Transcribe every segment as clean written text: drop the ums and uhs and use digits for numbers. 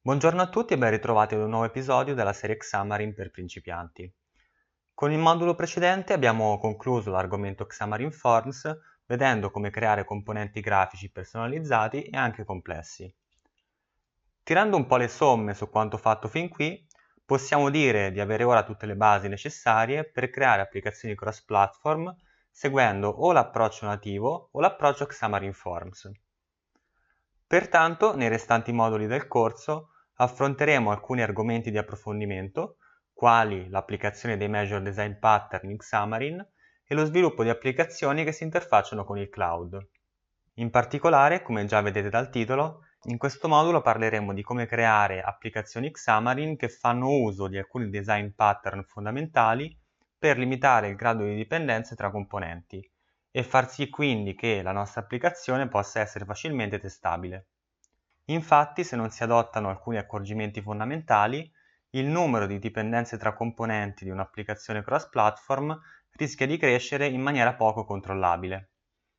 Buongiorno a tutti e ben ritrovati ad un nuovo episodio della serie Xamarin per principianti. Con il modulo precedente abbiamo concluso l'argomento Xamarin Forms vedendo come creare componenti grafici personalizzati e anche complessi. Tirando un po' le somme su quanto fatto fin qui, possiamo dire di avere ora tutte le basi necessarie per creare applicazioni cross-platform seguendo o l'approccio nativo o l'approccio Xamarin Forms. Pertanto, nei restanti moduli del corso affronteremo alcuni argomenti di approfondimento, quali l'applicazione dei Measure Design Pattern in Xamarin e lo sviluppo di applicazioni che si interfacciano con il cloud. In particolare, come già vedete dal titolo, in questo modulo parleremo di come creare applicazioni Xamarin che fanno uso di alcuni design pattern fondamentali per limitare il grado di dipendenze tra componenti e far sì quindi che la nostra applicazione possa essere facilmente testabile. Infatti, se non si adottano alcuni accorgimenti fondamentali, il numero di dipendenze tra componenti di un'applicazione cross-platform rischia di crescere in maniera poco controllabile.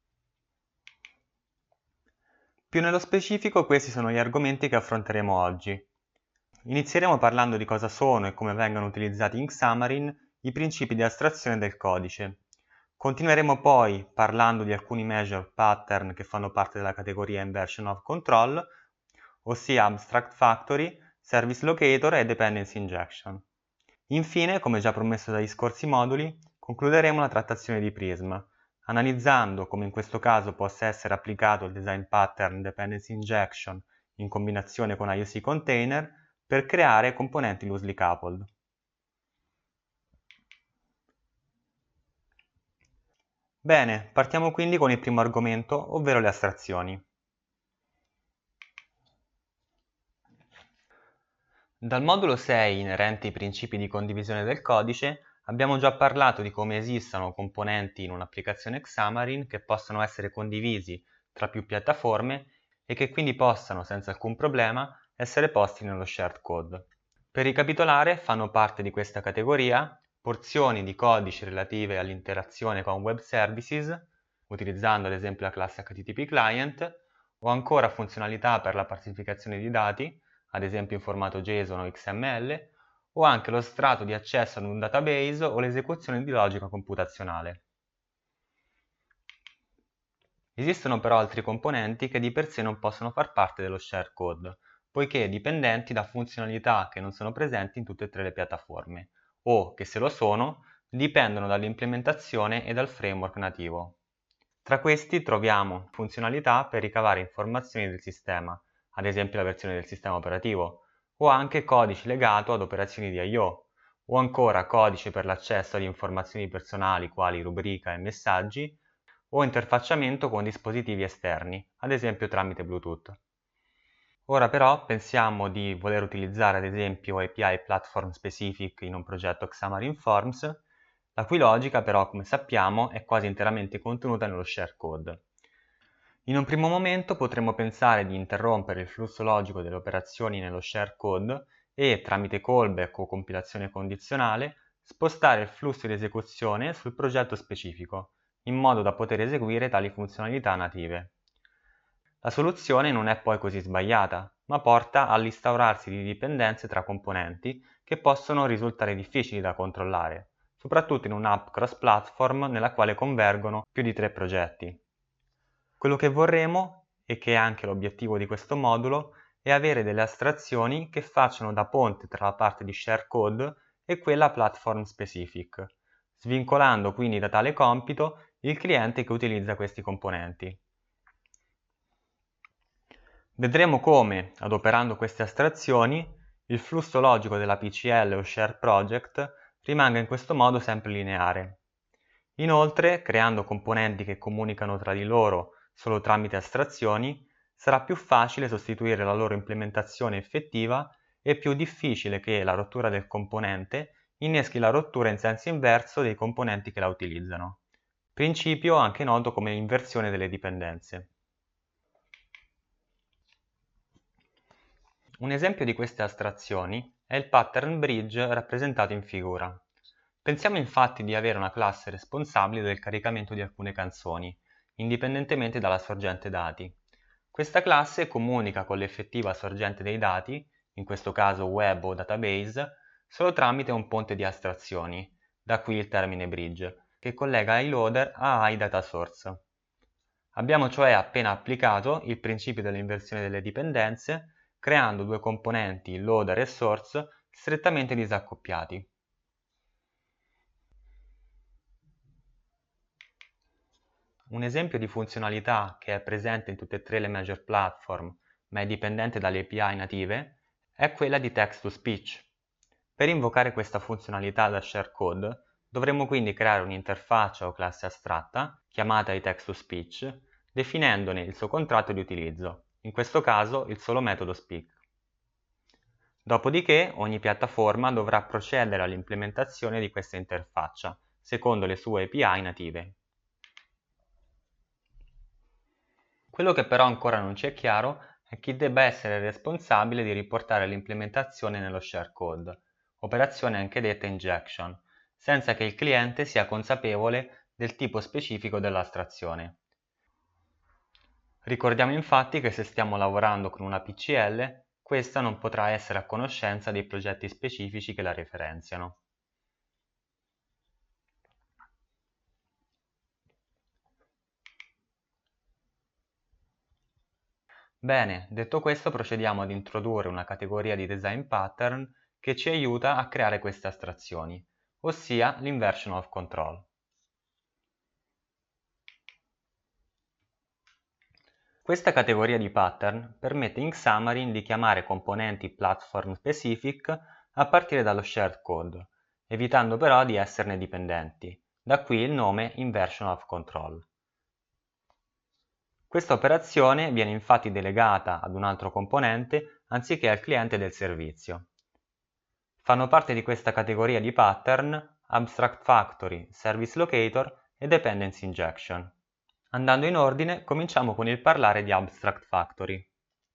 Più nello specifico, questi sono gli argomenti che affronteremo oggi. Inizieremo parlando di cosa sono e come vengono utilizzati in Xamarin i principi di astrazione del codice. Continueremo poi parlando di alcuni measure pattern che fanno parte della categoria Inversion of Control, ossia Abstract Factory, Service Locator e Dependency Injection. Infine, come già promesso dagli scorsi moduli, concluderemo la trattazione di Prism, analizzando come in questo caso possa essere applicato il design pattern Dependency Injection in combinazione con IOC Container per creare componenti loosely coupled. Bene, partiamo quindi con il primo argomento, ovvero le astrazioni. Dal modulo 6 inerente ai principi di condivisione del codice abbiamo già parlato di come esistano componenti in un'applicazione Xamarin che possano essere condivisi tra più piattaforme e che quindi possano senza alcun problema essere posti nello shared code. Per ricapitolare, fanno parte di questa categoria porzioni di codice relative all'interazione con web services, utilizzando ad esempio la classe HTTP Client, o ancora funzionalità per la parsificazione di dati, ad esempio in formato JSON o XML, o anche lo strato di accesso ad un database o l'esecuzione di logica computazionale. Esistono però altri componenti che di per sé non possono far parte dello share code, poiché dipendenti da funzionalità che non sono presenti in tutte e tre le piattaforme, o che se lo sono, dipendono dall'implementazione e dal framework nativo. Tra questi troviamo funzionalità per ricavare informazioni del sistema, ad esempio la versione del sistema operativo, o anche codice legato ad operazioni di I/O, o ancora codice per l'accesso ad informazioni personali quali rubrica e messaggi, o interfacciamento con dispositivi esterni, ad esempio tramite Bluetooth. Ora però pensiamo di voler utilizzare ad esempio API Platform Specific in un progetto Xamarin Forms, la cui logica però, come sappiamo, è quasi interamente contenuta nello share code. In un primo momento potremmo pensare di interrompere il flusso logico delle operazioni nello share code e, tramite callback o compilazione condizionale, spostare il flusso di esecuzione sul progetto specifico, in modo da poter eseguire tali funzionalità native. La soluzione non è poi così sbagliata, ma porta all'instaurarsi di dipendenze tra componenti che possono risultare difficili da controllare, soprattutto in un'app cross-platform nella quale convergono più di 3 progetti. Quello che vorremmo, e che è anche l'obiettivo di questo modulo, è avere delle astrazioni che facciano da ponte tra la parte di share code e quella platform specific, svincolando quindi da tale compito il cliente che utilizza questi componenti. Vedremo come, adoperando queste astrazioni, il flusso logico della PCL o share project rimanga in questo modo sempre lineare. Inoltre, creando componenti che comunicano tra di loro solo tramite astrazioni, sarà più facile sostituire la loro implementazione effettiva e più difficile che la rottura del componente inneschi la rottura in senso inverso dei componenti che la utilizzano. Principio anche noto come inversione delle dipendenze. Un esempio di queste astrazioni è il pattern bridge rappresentato in figura. Pensiamo infatti di avere una classe responsabile del caricamento di alcune canzoni, indipendentemente dalla sorgente dati. Questa classe comunica con l'effettiva sorgente dei dati in questo caso web o database, solo tramite un ponte di astrazioni, da qui il termine bridge, che collega iLoader a iDataSource. Abbiamo cioè appena applicato il principio dell'inversione delle dipendenze, creando due componenti, loader e source, strettamente disaccoppiati. Un esempio di funzionalità che è presente in tutte e tre le major platform, ma è dipendente dalle API native, è quella di text-to-speech. Per invocare questa funzionalità da share-code, dovremo quindi creare un'interfaccia o classe astratta, chiamata iText-to-speech, definendone il suo contratto di utilizzo, in questo caso il solo metodo speak. Dopodiché ogni piattaforma dovrà procedere all'implementazione di questa interfaccia, secondo le sue API native. Quello che però ancora non ci è chiaro è chi debba essere responsabile di riportare l'implementazione nello share-code, operazione anche detta injection, senza che il cliente sia consapevole del tipo specifico dell'astrazione. Ricordiamo infatti che se stiamo lavorando con una PCL, questa non potrà essere a conoscenza dei progetti specifici che la referenziano. Bene, detto questo procediamo ad introdurre una categoria di design pattern che ci aiuta a creare queste astrazioni, ossia l'inversion of control. Questa categoria di pattern permette in Xamarin di chiamare componenti platform specific a partire dallo shared code, evitando però di esserne dipendenti, da qui il nome inversion of control. Questa operazione viene infatti delegata ad un altro componente anziché al cliente del servizio. Fanno parte di questa categoria di pattern Abstract Factory, Service Locator e Dependency Injection. Andando in ordine, cominciamo con il parlare di Abstract Factory.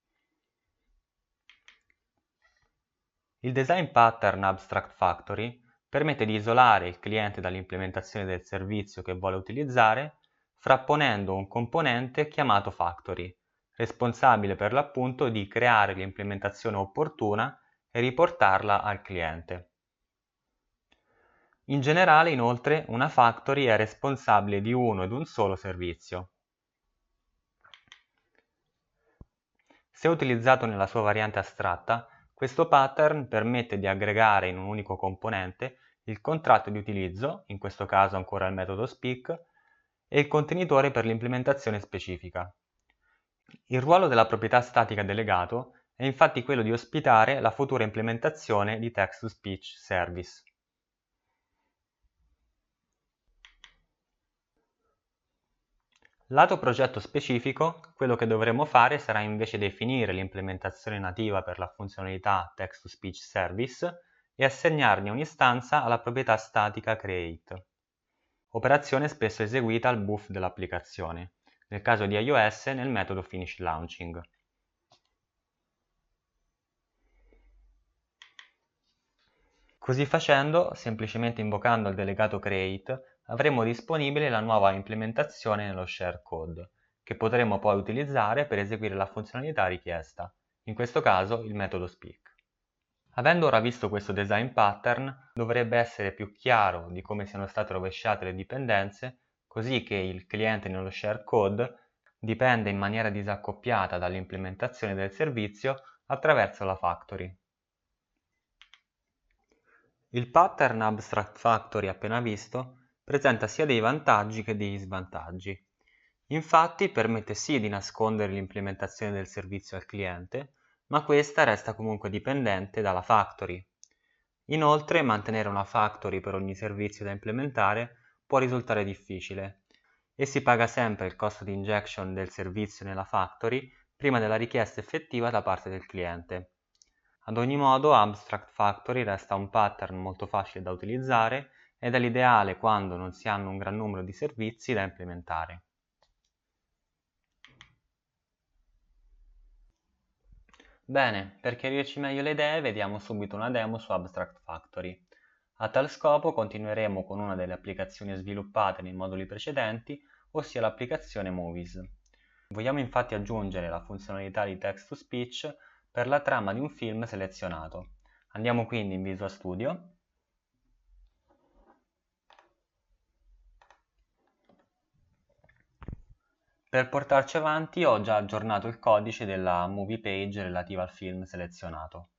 Il design pattern Abstract Factory permette di isolare il cliente dall'implementazione del servizio che vuole utilizzare, frapponendo un componente chiamato Factory, responsabile per l'appunto di creare l'implementazione opportuna e riportarla al cliente. In generale, inoltre, una factory è responsabile di uno ed un solo servizio. Se utilizzato nella sua variante astratta, questo pattern permette di aggregare in un unico componente il contratto di utilizzo, in questo caso ancora il metodo speak, e il contenitore per l'implementazione specifica. Il ruolo della proprietà statica delegato è infatti quello di ospitare la futura implementazione di text-to-speech service. Lato progetto specifico, quello che dovremo fare sarà invece definire l'implementazione nativa per la funzionalità text-to-speech service e assegnarne un'istanza alla proprietà statica create, operazione spesso eseguita al buff dell'applicazione, nel caso di iOS nel metodo finishLaunching. Così facendo, semplicemente invocando il delegato create, avremo disponibile la nuova implementazione nello share code, che potremo poi utilizzare per eseguire la funzionalità richiesta, in questo caso il metodo speak. Avendo ora visto questo design pattern, dovrebbe essere più chiaro di come siano state rovesciate le dipendenze, così che il cliente nello share code dipende in maniera disaccoppiata dall'implementazione del servizio attraverso la factory. Il pattern Abstract Factory appena visto presenta sia dei vantaggi che degli svantaggi. Infatti permette sì di nascondere l'implementazione del servizio al cliente, ma questa resta comunque dipendente dalla factory. Inoltre mantenere una factory per ogni servizio da implementare può risultare difficile e si paga sempre il costo di injection del servizio nella factory prima della richiesta effettiva da parte del cliente. Ad ogni modo, Abstract Factory resta un pattern molto facile da utilizzare ed è l'ideale quando non si hanno un gran numero di servizi da implementare. Bene, per chiarirci meglio le idee, vediamo subito una demo su Abstract Factory. A tal scopo continueremo con una delle applicazioni sviluppate nei moduli precedenti, ossia l'applicazione Movies. Vogliamo infatti aggiungere la funzionalità di text-to-speech per la trama di un film selezionato. Andiamo quindi in Visual Studio. Per portarci avanti ho già aggiornato il codice della movie page relativa al film selezionato.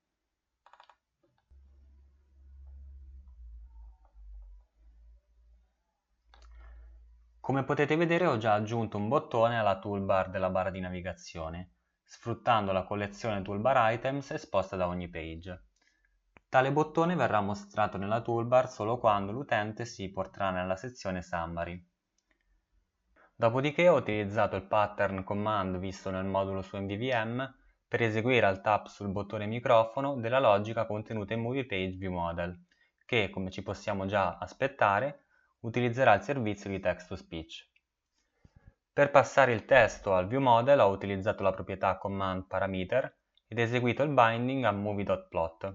Come potete vedere ho già aggiunto un bottone alla toolbar della barra di navigazione, sfruttando la collezione toolbar items esposta da ogni page. Tale bottone verrà mostrato nella toolbar solo quando l'utente si porterà nella sezione Summary. Dopodiché ho utilizzato il pattern command visto nel modulo su MVVM per eseguire al tap sul bottone microfono della logica contenuta in Movie Page ViewModel, che, come ci possiamo già aspettare, utilizzerà il servizio di text-to-speech. Per passare il testo al ViewModel ho utilizzato la proprietà command parameter ed eseguito il binding a movie.plot.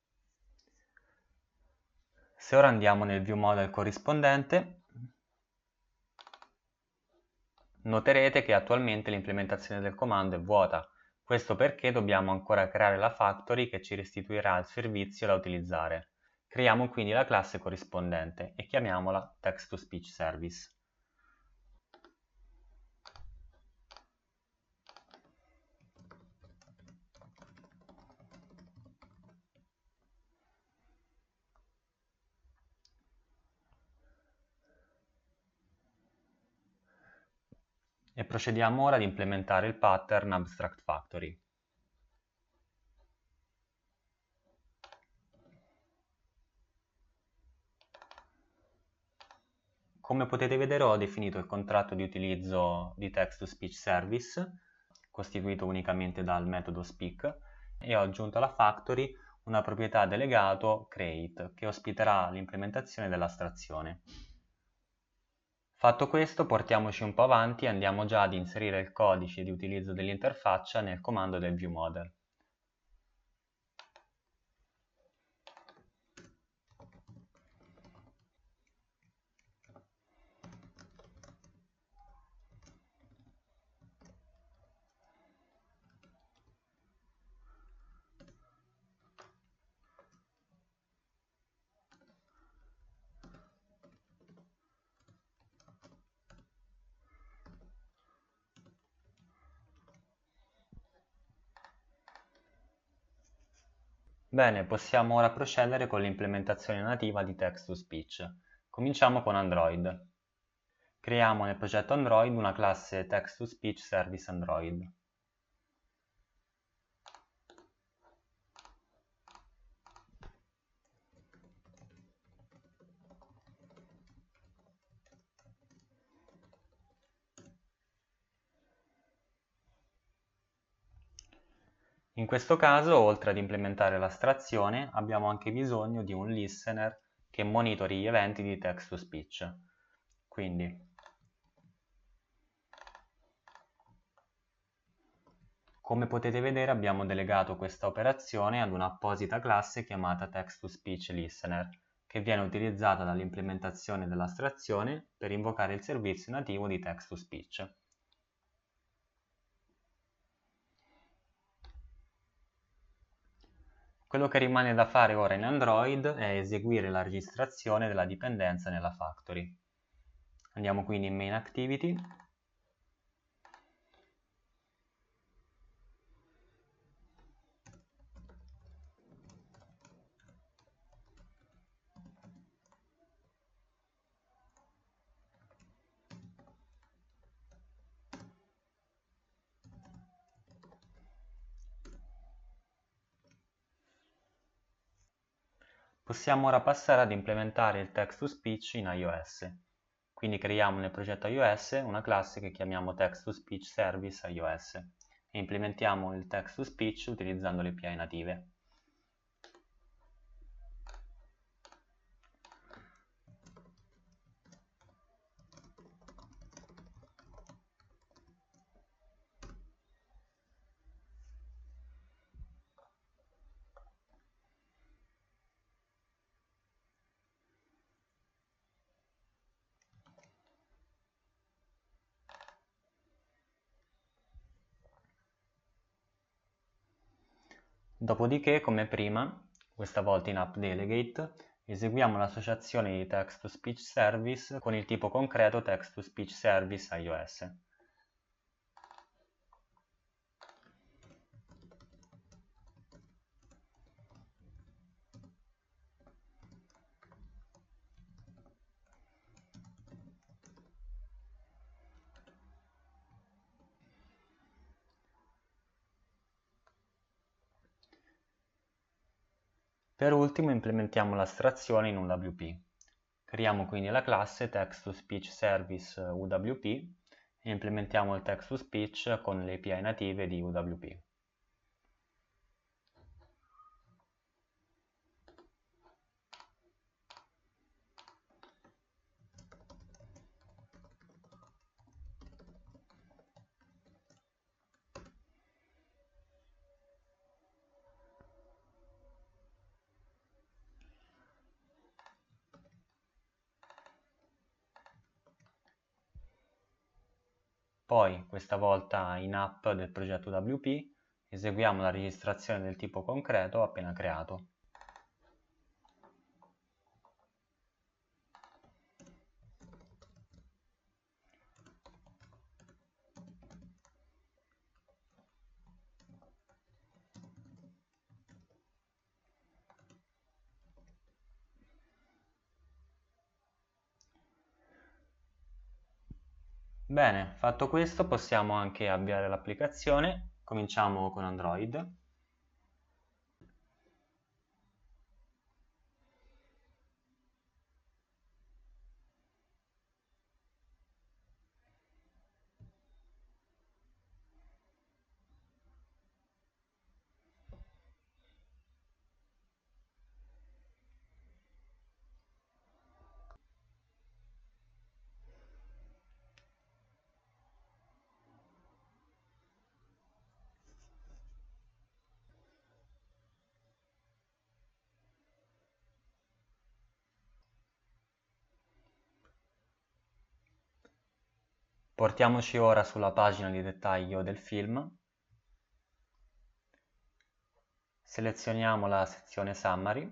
Se ora andiamo nel ViewModel corrispondente, noterete che attualmente l'implementazione del comando è vuota. Questo perché dobbiamo ancora creare la factory che ci restituirà il servizio da utilizzare. Creiamo quindi la classe corrispondente e chiamiamola text-to-speech service. E procediamo ora ad implementare il pattern Abstract Factory. Come potete vedere ho definito il contratto di utilizzo di text-to-speech service, costituito unicamente dal metodo speak, e ho aggiunto alla factory una proprietà delegato create, che ospiterà l'implementazione dell'astrazione. Fatto questo, portiamoci un po' avanti e andiamo già ad inserire il codice di utilizzo dell'interfaccia nel comando del ViewModel. Bene, possiamo ora procedere con l'implementazione nativa di text-to-speech. Cominciamo con Android. Creiamo nel progetto Android una classe text-to-speech service Android. In questo caso, oltre ad implementare l'astrazione, abbiamo anche bisogno di un listener che monitori gli eventi di text-to-speech. Quindi, come potete vedere, abbiamo delegato questa operazione ad un'apposita classe chiamata text-to-speech-listener, che viene utilizzata dall'implementazione dell'astrazione per invocare il servizio nativo di text-to-speech. Quello che rimane da fare ora in Android è eseguire la registrazione della dipendenza nella factory. Andiamo quindi in Main Activity. Possiamo ora passare ad implementare il text-to-speech in iOS. Quindi creiamo nel progetto iOS una classe che chiamiamo text-to-speech service iOS e implementiamo il text-to-speech utilizzando le API native. Dopodiché, come prima, questa volta in app delegate, eseguiamo l'associazione di text-to-speech service con il tipo concreto text-to-speech service iOS. Per ultimo implementiamo l'astrazione in UWP. Creiamo quindi la classe text-to-speech-service UWP e implementiamo il text-to-speech con le API native di UWP. Poi, questa volta in app del progetto WP, eseguiamo la registrazione del tipo concreto appena creato. Bene, fatto questo possiamo anche avviare l'applicazione. Cominciamo con Android. Portiamoci ora sulla pagina di dettaglio del film. Selezioniamo la sezione Summary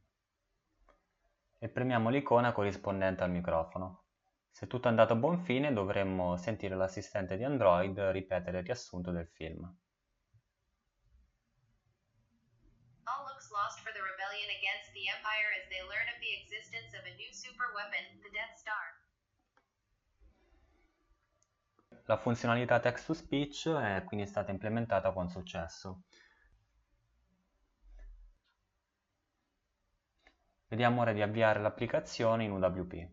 e premiamo l'icona corrispondente al microfono. Se tutto è andato a buon fine, dovremmo sentire l'assistente di Android ripetere il riassunto del film. All looks lost for the rebellion against the Empire as they learn of the existence of a new super weapon, the Death Star. La funzionalità text-to-speech è quindi stata implementata con successo. Vediamo ora di avviare l'applicazione in UWP.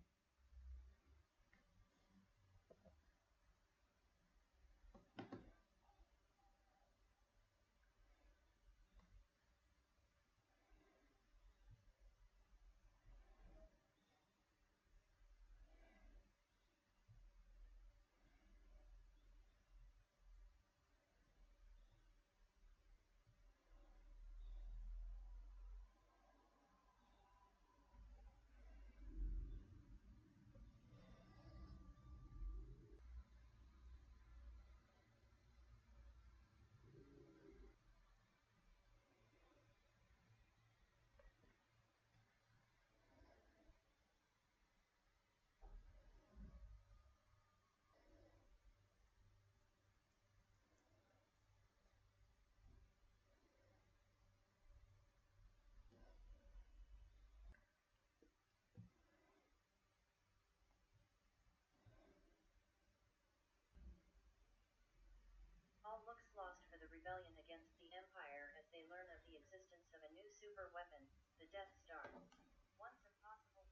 All looks lost for the rebellion against the Empire as they learn of the existence of a new super weapon, the Death Star. Once a possible...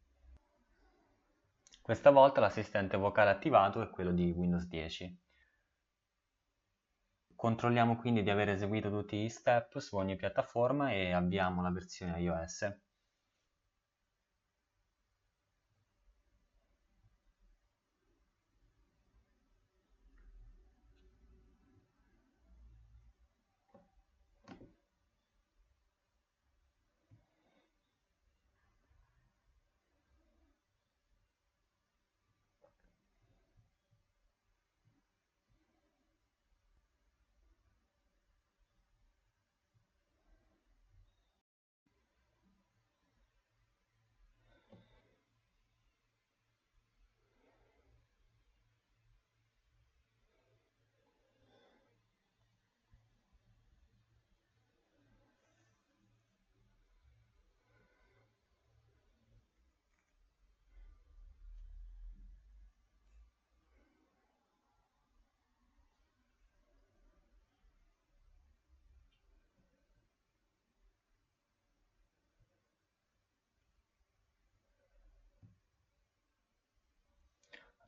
Questa volta l'assistente vocale attivato è quello di Windows 10. Controlliamo quindi di aver eseguito tutti gli step su ogni piattaforma e avviamo la versione iOS.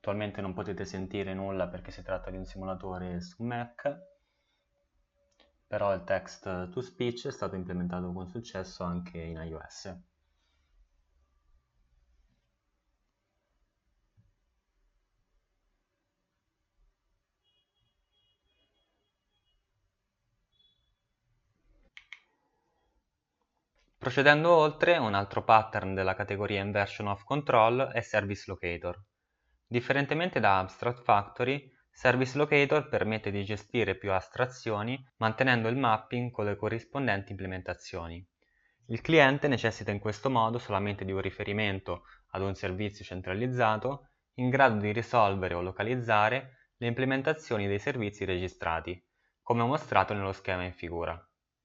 Attualmente non potete sentire nulla perché si tratta di un simulatore su Mac, però il text to speech è stato implementato con successo anche in iOS. Procedendo oltre, un altro pattern della categoria Inversion of Control è Service Locator. Differentemente da Abstract Factory, Service Locator permette di gestire più astrazioni mantenendo il mapping con le corrispondenti implementazioni. Il cliente necessita in questo modo solamente di un riferimento ad un servizio centralizzato in grado di risolvere o localizzare le implementazioni dei servizi registrati, come mostrato nello schema in figura.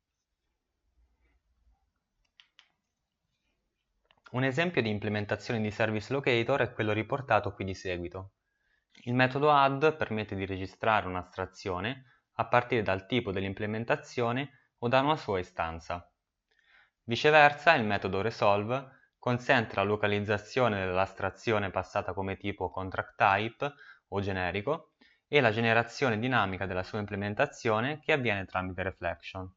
Un esempio di implementazione di Service Locator è quello riportato qui di seguito. Il metodo add permette di registrare un'astrazione a partire dal tipo dell'implementazione o da una sua istanza. Viceversa, il metodo resolve consente la localizzazione dell'astrazione passata come tipo contract type o generico e la generazione dinamica della sua implementazione che avviene tramite reflection.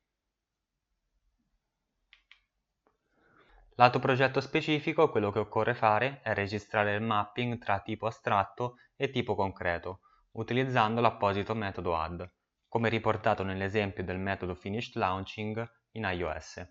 Lato progetto specifico, quello che occorre fare è registrare il mapping tra tipo astratto e tipo concreto, utilizzando l'apposito metodo add, come riportato nell'esempio del metodo finishedLaunching in iOS.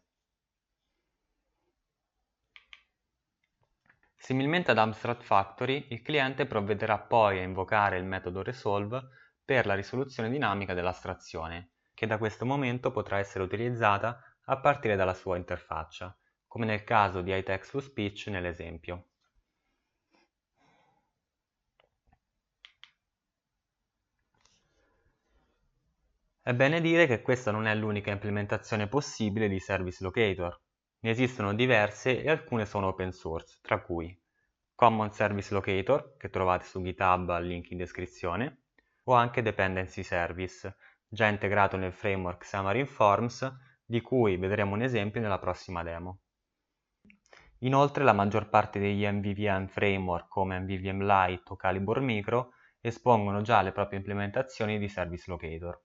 Similmente ad Abstract Factory, il cliente provvederà poi a invocare il metodo resolve per la risoluzione dinamica dell'astrazione, che da questo momento potrà essere utilizzata a partire dalla sua interfaccia, come nel caso di iText-to-Speech nell'esempio. È bene dire che questa non è l'unica implementazione possibile di Service Locator. Ne esistono diverse e alcune sono open source, tra cui Common Service Locator, che trovate su GitHub al link in descrizione, o anche Dependency Service, già integrato nel framework Xamarin Forms, di cui vedremo un esempio nella prossima demo. Inoltre la maggior parte degli MVVM framework come MVVM Lite o Calibur Micro espongono già le proprie implementazioni di Service Locator.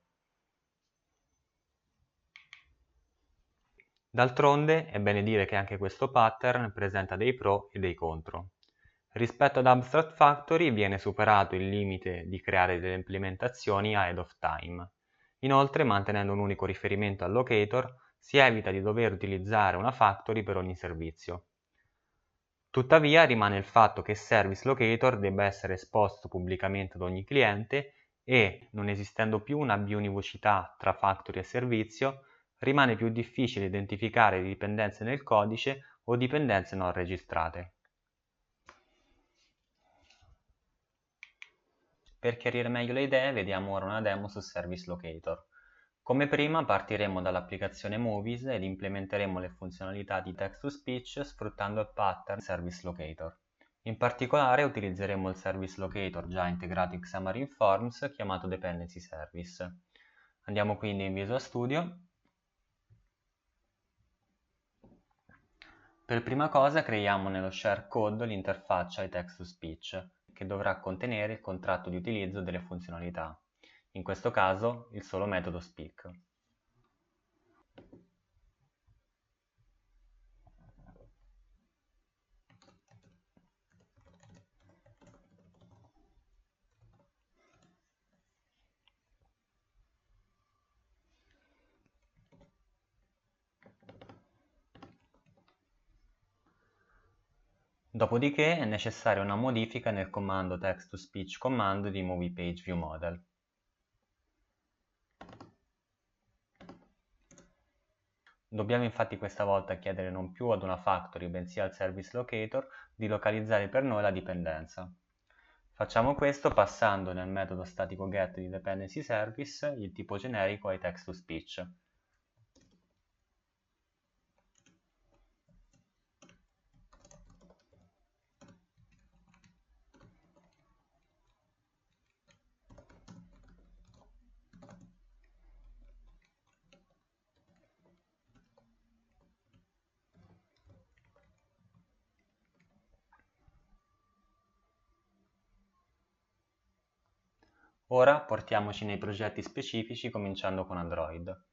D'altronde è bene dire che anche questo pattern presenta dei pro e dei contro. Rispetto ad Abstract Factory viene superato il limite di creare delle implementazioni ahead of time. Inoltre, mantenendo un unico riferimento al locator, si evita di dover utilizzare una factory per ogni servizio. Tuttavia rimane il fatto che Service Locator debba essere esposto pubblicamente ad ogni cliente e, non esistendo più una biunivocità tra factory e servizio, rimane più difficile identificare dipendenze nel codice o dipendenze non registrate. Per chiarire meglio le idee, vediamo ora una demo su Service Locator. Come prima partiremo dall'applicazione Movies ed implementeremo le funzionalità di text-to-speech sfruttando il pattern Service Locator. In particolare utilizzeremo il Service Locator già integrato in Xamarin Forms chiamato Dependency Service. Andiamo quindi in Visual Studio. Per prima cosa creiamo nello share code l'interfaccia text-to-speech, che dovrà contenere il contratto di utilizzo delle funzionalità, in questo caso il solo metodo speak. Dopodiché è necessaria una modifica nel comando text-to-speech command di MoviePageViewModel. Dobbiamo infatti questa volta chiedere non più ad una factory bensì al service locator di localizzare per noi la dipendenza. Facciamo questo passando nel metodo statico get di dependency service il tipo generico ai text-to-speech. Ora portiamoci nei progetti specifici cominciando con Android.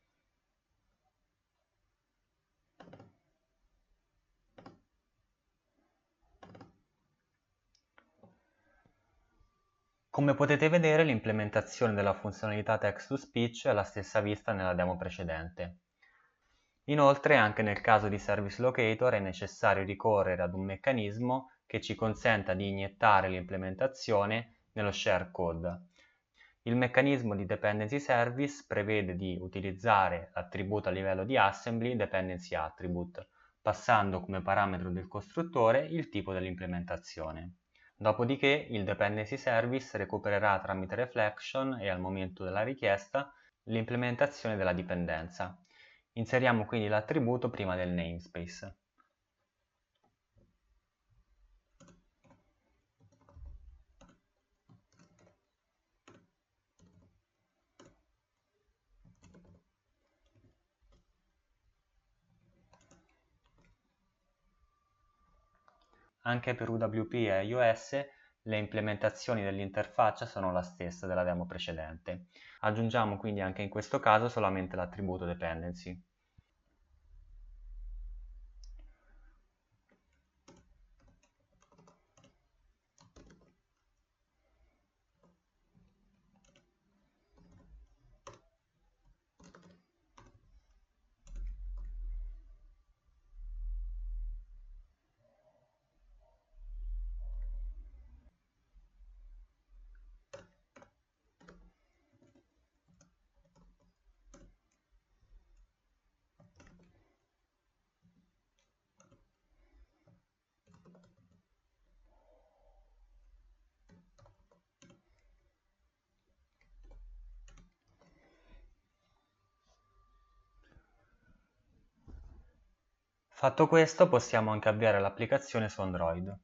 Come potete vedere, l'implementazione della funzionalità text-to-speech è la stessa vista nella demo precedente. Inoltre, anche nel caso di Service Locator è necessario ricorrere ad un meccanismo che ci consenta di iniettare l'implementazione nello share code. Il meccanismo di Dependency Service prevede di utilizzare l'attributo a livello di assembly Dependency Attribute, passando come parametro del costruttore il tipo dell'implementazione. Dopodiché il Dependency Service recupererà tramite reflection e al momento della richiesta l'implementazione della dipendenza. Inseriamo quindi l'attributo prima del namespace. Anche per UWP e iOS le implementazioni dell'interfaccia sono la stessa della demo precedente. Aggiungiamo quindi anche in questo caso solamente l'attributo dependency. Fatto questo, possiamo anche avviare l'applicazione su Android.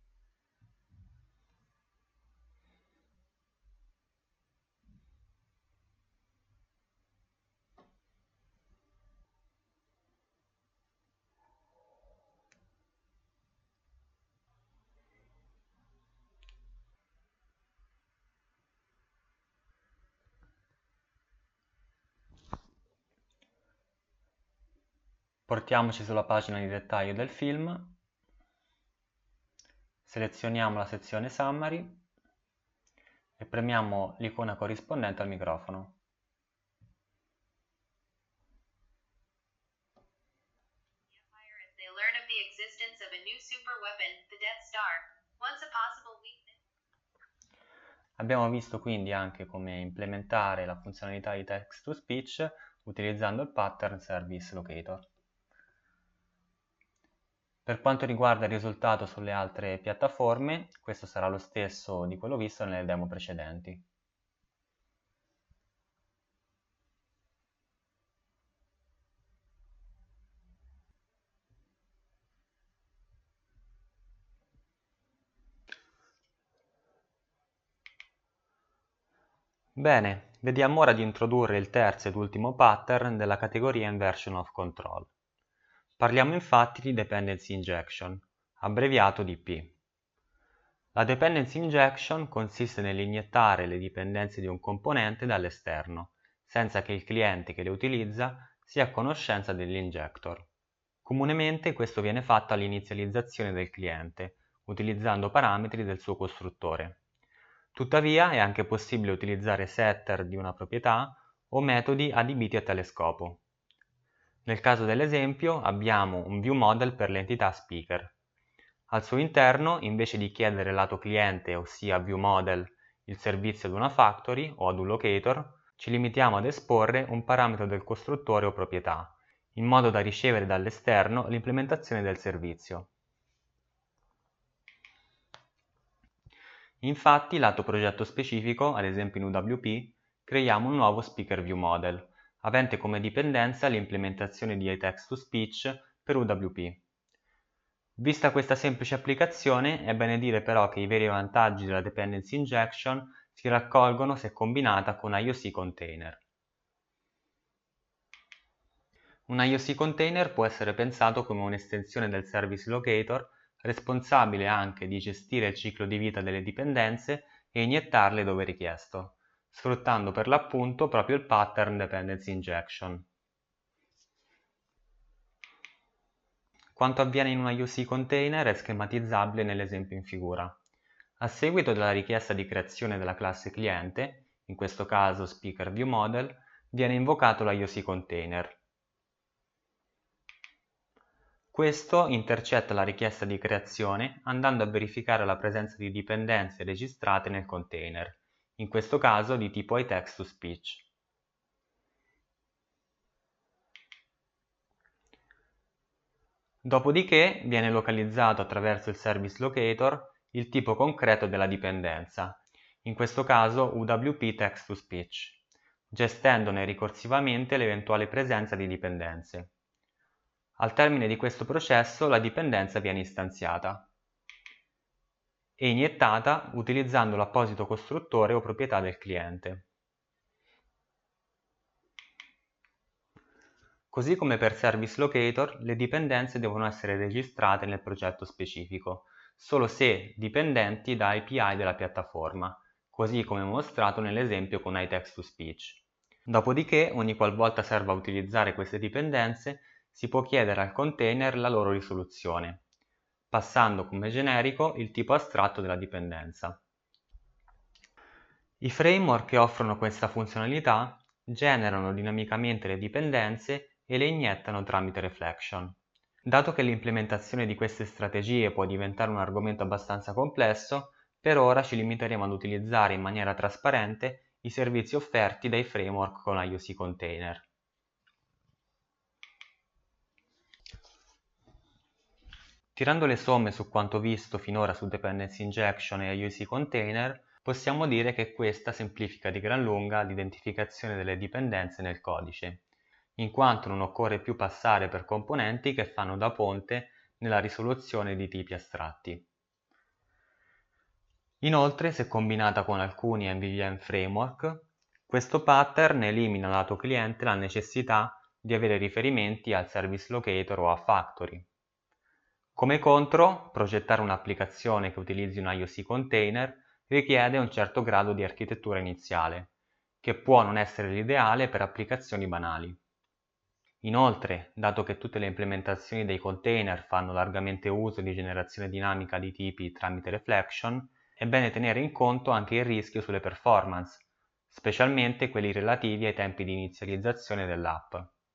Portiamoci sulla pagina di dettaglio del film, selezioniamo la sezione Summary e premiamo l'icona corrispondente al microfono. They learn of the existence of a new superweapon, the Death Star. Once a possible weakness. Abbiamo visto quindi anche come implementare la funzionalità di text-to-speech utilizzando il pattern Service Locator. Per quanto riguarda il risultato sulle altre piattaforme, questo sarà lo stesso di quello visto nelle demo precedenti. Bene, vediamo ora di introdurre il terzo ed ultimo pattern della categoria Inversion of Control. Parliamo infatti di Dependency Injection, abbreviato DP. La Dependency Injection consiste nell'iniettare le dipendenze di un componente dall'esterno, senza che il cliente che le utilizza sia a conoscenza dell'injector. Comunemente questo viene fatto all'inizializzazione del cliente, utilizzando parametri del suo costruttore. Tuttavia è anche possibile utilizzare setter di una proprietà o metodi adibiti a tale scopo. Nel caso dell'esempio abbiamo un viewModel per l'entità speaker. Al suo interno, invece di chiedere lato cliente, ossia viewModel, il servizio ad una factory o ad un locator, ci limitiamo ad esporre un parametro del costruttore o proprietà, in modo da ricevere dall'esterno l'implementazione del servizio. Infatti, lato progetto specifico, ad esempio in UWP, creiamo un nuovo Speaker viewModel, avente come dipendenza l'implementazione di text-to-speech per UWP. Vista questa semplice applicazione, è bene dire però che i veri vantaggi della Dependency Injection si raccolgono se combinata con IOC Container. Un IOC Container può essere pensato come un'estensione del Service Locator responsabile anche di gestire il ciclo di vita delle dipendenze e iniettarle dove richiesto. sfruttando per l'appunto proprio il pattern dependency injection. Quanto avviene in una UC container è schematizzabile nell'esempio in figura. A seguito della richiesta di creazione della classe cliente, in questo caso SpeakerViewModel, viene invocato la UC container. Questo intercetta la richiesta di creazione andando a verificare la presenza di dipendenze registrate nel container, in questo caso di tipo iText-to-Speech. Dopodiché viene localizzato attraverso il service locator il tipo concreto della dipendenza, in questo caso UWP Text-to-Speech, gestendone ricorsivamente l'eventuale presenza di dipendenze. Al termine di questo processo la dipendenza viene istanziata e iniettata utilizzando l'apposito costruttore o proprietà del cliente. Così come per Service Locator, le dipendenze devono essere registrate nel progetto specifico, solo se dipendenti da API della piattaforma, così come mostrato nell'esempio con iText-to-Speech. Dopodiché, ogni qualvolta serva utilizzare queste dipendenze, si può chiedere al container la loro risoluzione, passando come generico il tipo astratto della dipendenza. I framework che offrono questa funzionalità generano dinamicamente le dipendenze e le iniettano tramite reflection. Dato che l'implementazione di queste strategie può diventare un argomento abbastanza complesso, per ora ci limiteremo ad utilizzare in maniera trasparente i servizi offerti dai framework con IOC Container. Tirando le somme su quanto visto finora su Dependency Injection e IOC Container, possiamo dire che questa semplifica di gran lunga l'identificazione delle dipendenze nel codice, in quanto non occorre più passare per componenti che fanno da ponte nella risoluzione di tipi astratti. Inoltre, se combinata con alcuni MVVM framework, questo pattern elimina lato cliente la necessità di avere riferimenti al service locator o a factory. Come contro, progettare un'applicazione che utilizzi un IOC container richiede un certo grado di architettura iniziale, che può non essere l'ideale per applicazioni banali. Inoltre, dato che tutte le implementazioni dei container fanno largamente uso di generazione dinamica di tipi tramite reflection, è bene tenere in conto anche il rischio sulle performance, specialmente quelli relativi ai tempi di inizializzazione dell'app.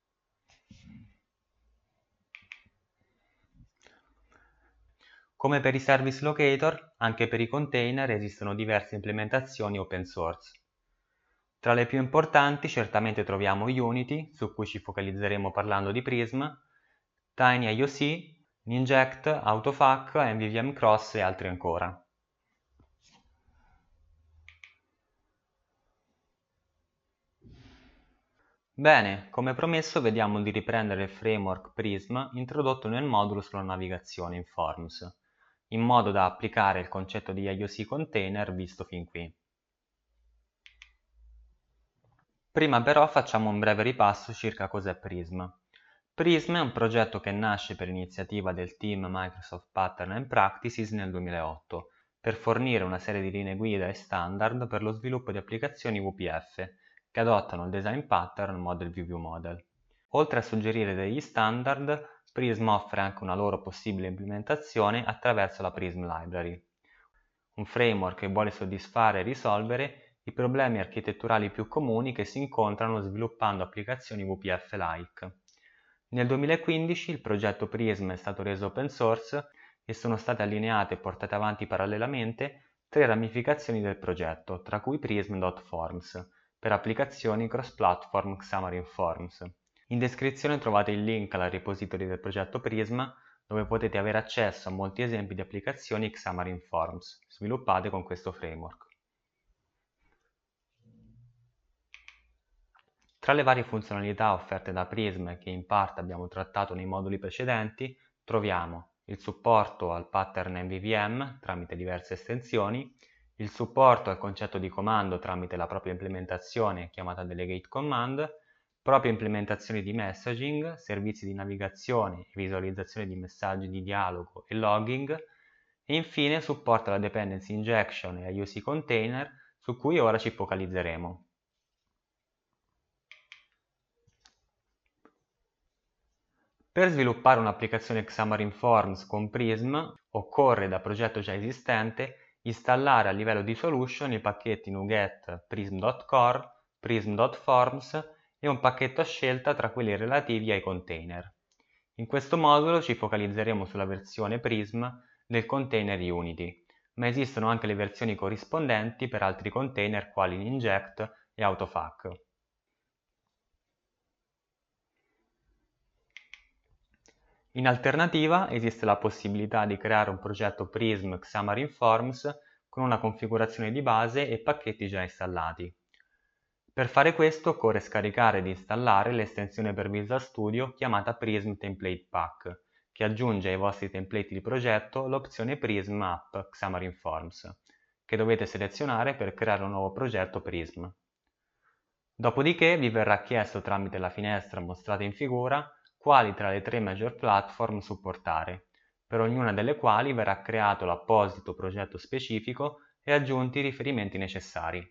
Come per i service locator, anche per i container esistono diverse implementazioni open source. Tra le più importanti certamente troviamo Unity, su cui ci focalizzeremo parlando di Prism, TinyIOC, Ninject, Autofac, MVVM Cross e altri ancora. Bene, come promesso vediamo di riprendere il framework Prism introdotto nel modulo sulla navigazione in Forms, in modo da applicare il concetto di IOC container visto fin qui. Prima però facciamo un breve ripasso circa cos'è Prism. Prism è un progetto che nasce per iniziativa del team Microsoft Pattern and Practices nel 2008 per fornire una serie di linee guida e standard per lo sviluppo di applicazioni WPF che adottano il design pattern Model View Model. Oltre a suggerire degli standard, Prism offre anche una loro possibile implementazione attraverso la Prism Library, un framework che vuole soddisfare e risolvere i problemi architetturali più comuni che si incontrano sviluppando applicazioni WPF-like. Nel 2015 il progetto Prism è stato reso open source e sono state allineate e portate avanti parallelamente 3 ramificazioni del progetto, tra cui Prism.Forms, per applicazioni cross-platform Xamarin Forms. In descrizione trovate il link alla repository del progetto Prism, dove potete avere accesso a molti esempi di applicazioni Xamarin Forms, sviluppate con questo framework. Tra le varie funzionalità offerte da Prism che in parte abbiamo trattato nei moduli precedenti, troviamo il supporto al pattern MVVM tramite diverse estensioni, il supporto al concetto di comando tramite la propria implementazione chiamata Delegate Command, proprie implementazioni di messaging, servizi di navigazione e visualizzazione di messaggi di dialogo e logging, e infine supporto alla Dependency Injection e IOC Container su cui ora ci focalizzeremo. Per sviluppare un'applicazione Xamarin Forms con Prism, occorre da progetto già esistente installare a livello di solution i pacchetti NuGet prism.core, prism.forms e un pacchetto a scelta tra quelli relativi ai container. In questo modulo ci focalizzeremo sulla versione Prism del container Unity, ma esistono anche le versioni corrispondenti per altri container quali Ninject e Autofac. In alternativa esiste la possibilità di creare un progetto Prism Xamarin Forms con una configurazione di base e pacchetti già installati. Per fare questo occorre scaricare ed installare l'estensione per Visual Studio chiamata Prism Template Pack, che aggiunge ai vostri template di progetto l'opzione Prism App Xamarin Forms, che dovete selezionare per creare un nuovo progetto Prism. Dopodiché vi verrà chiesto tramite la finestra mostrata in figura quali tra le tre major platform supportare, per ognuna delle quali verrà creato l'apposito progetto specifico e aggiunti i riferimenti necessari.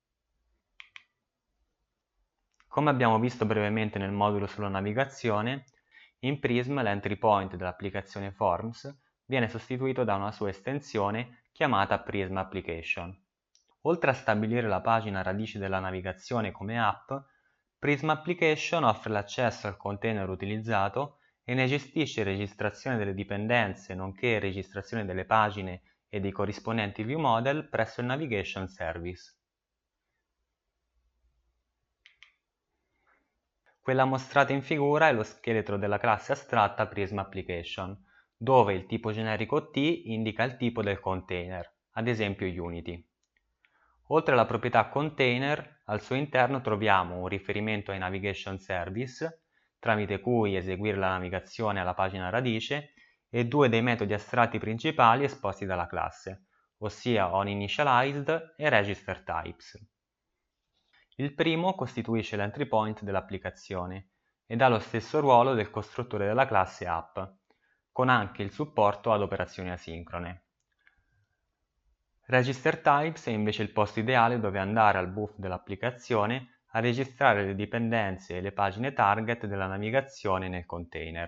Come abbiamo visto brevemente nel modulo sulla navigazione, in Prism l'entry point dell'applicazione Forms viene sostituito da una sua estensione chiamata Prism Application. Oltre a stabilire la pagina radice della navigazione come app, Prism Application offre l'accesso al container utilizzato e ne gestisce registrazione delle dipendenze nonché registrazione delle pagine e dei corrispondenti view model presso il Navigation Service. Quella mostrata in figura è lo scheletro della classe astratta Prism Application, dove il tipo generico T indica il tipo del container, ad esempio Unity. Oltre alla proprietà container, al suo interno troviamo un riferimento ai Navigation Service, tramite cui eseguire la navigazione alla pagina radice, e due dei metodi astratti principali esposti dalla classe, ossia onInitialized e RegisterTypes. Il primo costituisce l'entry point dell'applicazione ed ha lo stesso ruolo del costruttore della classe app, con anche il supporto ad operazioni asincrone. RegisterTypes è invece il posto ideale dove andare al buff dell'applicazione a registrare le dipendenze e le pagine target della navigazione nel container.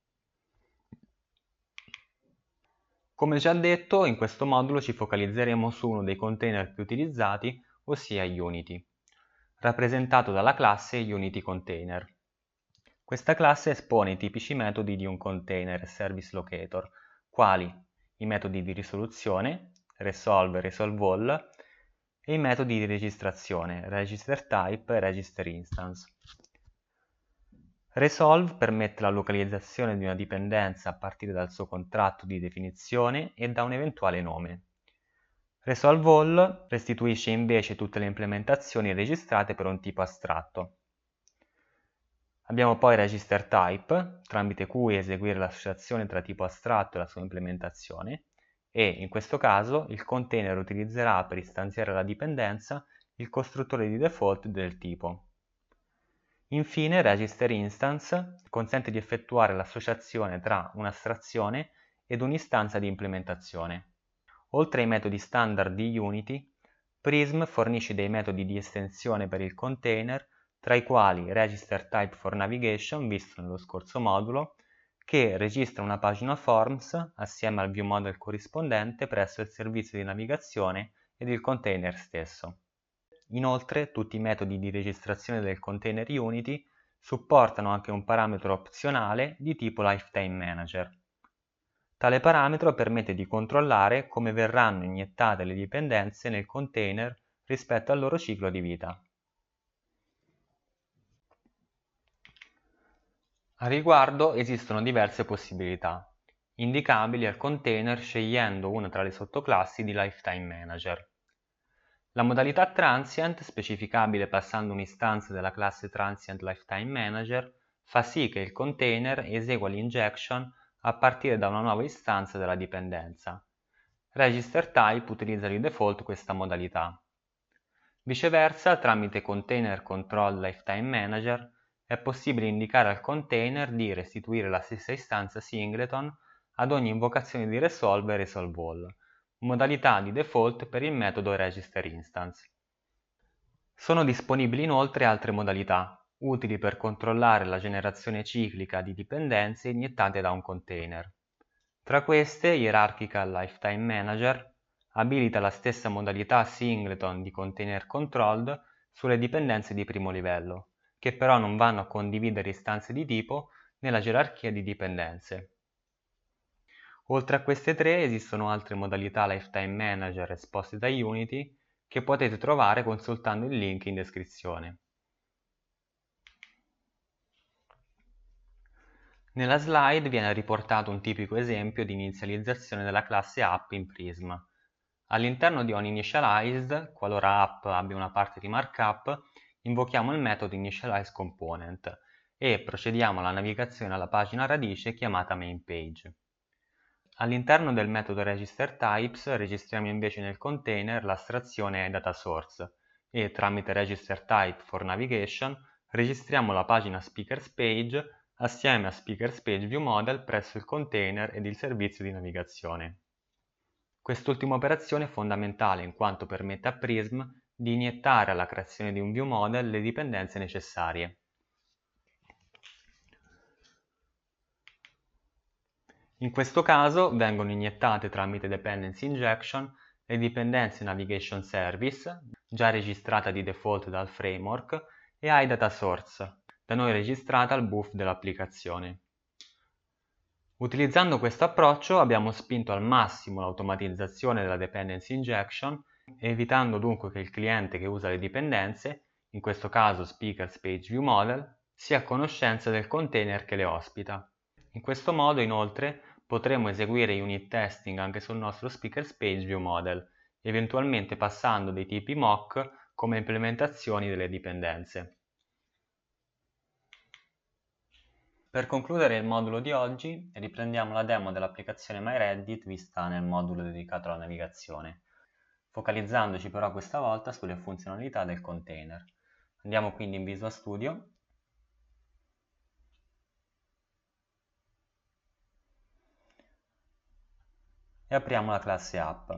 Come già detto, in questo modulo ci focalizzeremo su uno dei container più utilizzati, ossia Unity, rappresentato dalla classe UnityContainer. Questa classe espone i tipici metodi di un container service locator, quali i metodi di risoluzione, resolve e resolveAll, e i metodi di registrazione, registerType e registerInstance. Resolve permette la localizzazione di una dipendenza a partire dal suo contratto di definizione e da un eventuale nome. ResolveAll restituisce invece tutte le implementazioni registrate per un tipo astratto. Abbiamo poi RegisterType, tramite cui eseguire l'associazione tra tipo astratto e la sua implementazione, e in questo caso il container utilizzerà per istanziare la dipendenza il costruttore di default del tipo. Infine RegisterInstance consente di effettuare l'associazione tra un'astrazione ed un'istanza di implementazione. Oltre ai metodi standard di Unity, Prism fornisce dei metodi di estensione per il container, tra i quali RegisterTypeForNavigation, visto nello scorso modulo, che registra una pagina Forms assieme al viewModel corrispondente presso il servizio di navigazione ed il container stesso. Inoltre, tutti i metodi di registrazione del container Unity supportano anche un parametro opzionale di tipo Lifetime Manager. Tale parametro permette di controllare come verranno iniettate le dipendenze nel container rispetto al loro ciclo di vita. A riguardo esistono diverse possibilità, indicabili al container scegliendo una tra le sottoclassi di Lifetime Manager. La modalità Transient, specificabile passando un'istanza della classe Transient Lifetime Manager, fa sì che il container esegua l'injection a partire da una nuova istanza della dipendenza. RegisterType utilizza di default questa modalità. Viceversa, tramite Container Control Lifetime Manager, è possibile indicare al container di restituire la stessa istanza singleton ad ogni invocazione di resolve e resolveAll, modalità di default per il metodo registerInstance. Sono disponibili inoltre altre modalità, utili per controllare la generazione ciclica di dipendenze iniettate da un container. Tra queste, Hierarchical Lifetime Manager abilita la stessa modalità singleton di container controlled sulle dipendenze di primo livello, che però non vanno a condividere istanze di tipo nella gerarchia di dipendenze. Oltre a queste tre esistono altre modalità Lifetime Manager esposte da Unity che potete trovare consultando il link in descrizione. Nella slide viene riportato un tipico esempio di inizializzazione della classe app in Prisma. All'interno di onInitialized, qualora app abbia una parte di markup, invochiamo il metodo initializeComponent e procediamo alla navigazione alla pagina radice chiamata MainPage. All'interno del metodo registerTypes registriamo invece nel container l'astrazione dataSource e tramite registerType4Navigation registriamo la pagina SpeakersPage assieme a SpeakersPageViewModel presso il container ed il servizio di navigazione. Quest'ultima operazione è fondamentale in quanto permette a Prism di iniettare alla creazione di un ViewModel le dipendenze necessarie. In questo caso vengono iniettate tramite Dependency Injection le dipendenze Navigation Service, già registrata di default dal framework, e iDataSource, da noi registrata al buff dell'applicazione. Utilizzando questo approccio abbiamo spinto al massimo l'automatizzazione della Dependency Injection, evitando dunque che il cliente che usa le dipendenze, in questo caso SpeakersPageViewModel, sia a conoscenza del container che le ospita. In questo modo, inoltre, potremo eseguire unit testing anche sul nostro SpeakersPageViewModel, eventualmente passando dei tipi mock come implementazioni delle dipendenze. Per concludere il modulo di oggi, riprendiamo la demo dell'applicazione MyReddit vista nel modulo dedicato alla navigazione, focalizzandoci però questa volta sulle funzionalità del container. Andiamo quindi in Visual Studio e apriamo la classe App.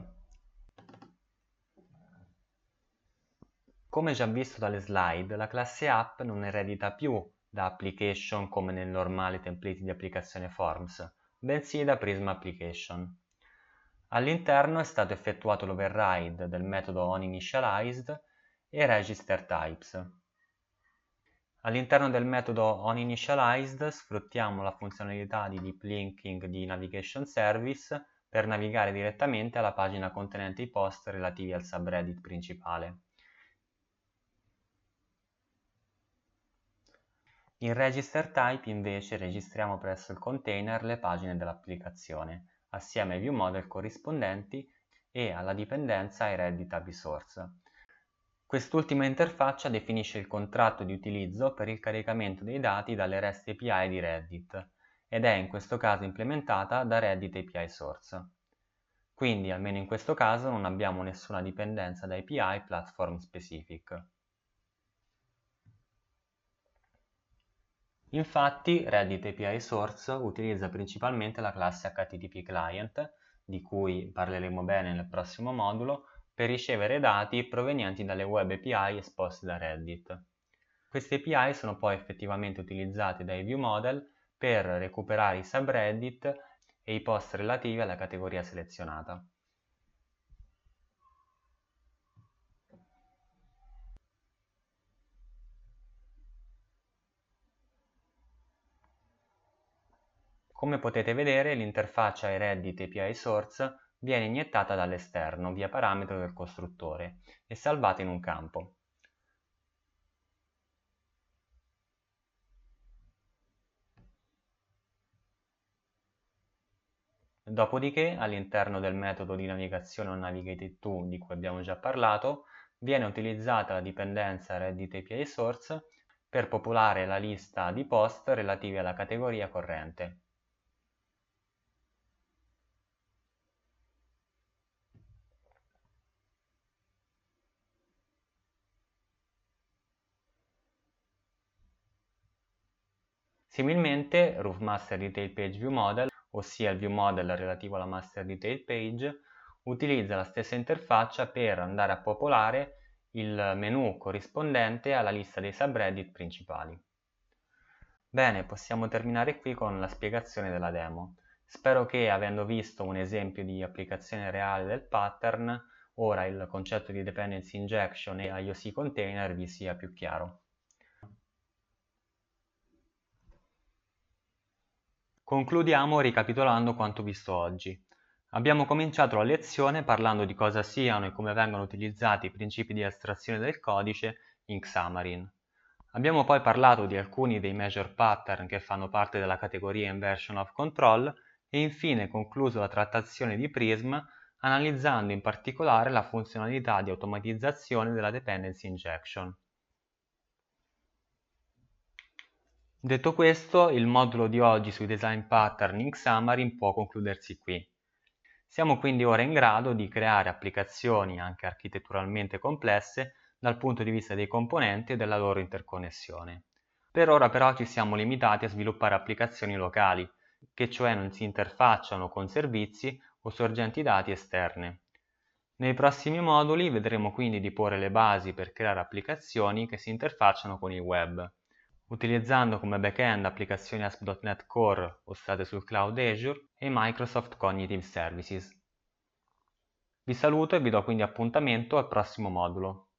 Come già visto dalle slide, la classe App non eredita più da Application come nel normale template di applicazione Forms, bensì da Prisma Application. All'interno è stato effettuato l'override del metodo onInitialized e registerTypes. All'interno del metodo onInitialized sfruttiamo la funzionalità di deep linking di Navigation Service per navigare direttamente alla pagina contenente i post relativi al subreddit principale. In registerType invece registriamo presso il container le pagine dell'applicazione, assieme ai ViewModel corrispondenti e alla dipendenza iReddit-AppSource. Quest'ultima interfaccia definisce il contratto di utilizzo per il caricamento dei dati dalle REST API di Reddit ed è in questo caso implementata da Reddit API Source. Quindi, almeno in questo caso, non abbiamo nessuna dipendenza da API platform specific. Infatti, Reddit API Source utilizza principalmente la classe HTTP Client, di cui parleremo bene nel prossimo modulo, per ricevere dati provenienti dalle web API esposte da Reddit. Queste API sono poi effettivamente utilizzate dai ViewModel per recuperare i subreddit e i post relativi alla categoria selezionata. Come potete vedere, l'interfaccia iReddit API Source viene iniettata dall'esterno via parametro del costruttore e salvata in un campo. Dopodiché, all'interno del metodo di navigazione onNavigated2 di cui abbiamo già parlato, viene utilizzata la dipendenza Reddit API Source per popolare la lista di post relativi alla categoria corrente. Similmente, Roof Master Detail Page ViewModel, ossia il ViewModel relativo alla Master Detail Page, utilizza la stessa interfaccia per andare a popolare il menu corrispondente alla lista dei subreddit principali. Bene, possiamo terminare qui con la spiegazione della demo. Spero che, avendo visto un esempio di applicazione reale del pattern, ora il concetto di dependency injection e IOC container vi sia più chiaro. Concludiamo ricapitolando quanto visto oggi. Abbiamo cominciato la lezione parlando di cosa siano e come vengono utilizzati i principi di astrazione del codice in Xamarin. Abbiamo poi parlato di alcuni dei major pattern che fanno parte della categoria Inversion of Control e infine concluso la trattazione di Prism analizzando in particolare la funzionalità di automatizzazione della dependency injection. Detto questo, il modulo di oggi sui design pattern in Xamarin può concludersi qui. Siamo quindi ora in grado di creare applicazioni anche architetturalmente complesse dal punto di vista dei componenti e della loro interconnessione. Per ora però ci siamo limitati a sviluppare applicazioni locali, che cioè non si interfacciano con servizi o sorgenti dati esterne. Nei prossimi moduli vedremo quindi di porre le basi per creare applicazioni che si interfacciano con il web, utilizzando come backend applicazioni ASP.NET Core hostate sul Cloud Azure e Microsoft Cognitive Services. Vi saluto e vi do quindi appuntamento al prossimo modulo.